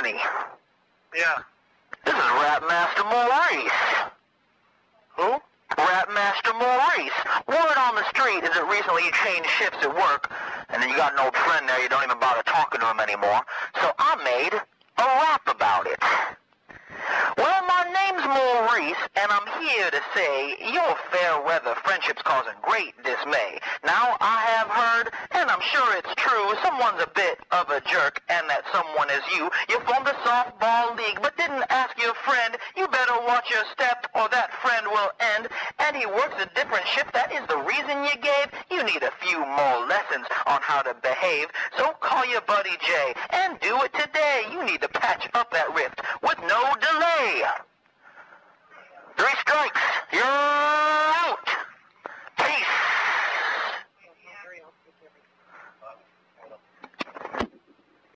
Danny. Yeah. This is Rapmaster Maurice. Who? Rapmaster Maurice. Word on the street is that recently you changed shifts at work, and then you got an old friend there, you don't even bother talking to him anymore. So I made a rap about it. Well, my name's Maurice, and I'm here to say your fair weather friendship's causing great dismay. Now, I have heard, and I'm sure it's true, someone's a bit of a jerk, and that someone is you. You formed a softball league, but didn't ask your friend. You better watch your step, or that friend will end. And he works a different shift. That is the reason you gave. You need a few more lessons on how to behave. So call your buddy Jay, and do it today. You need to patch up that rift with no delay. 3 strikes. You're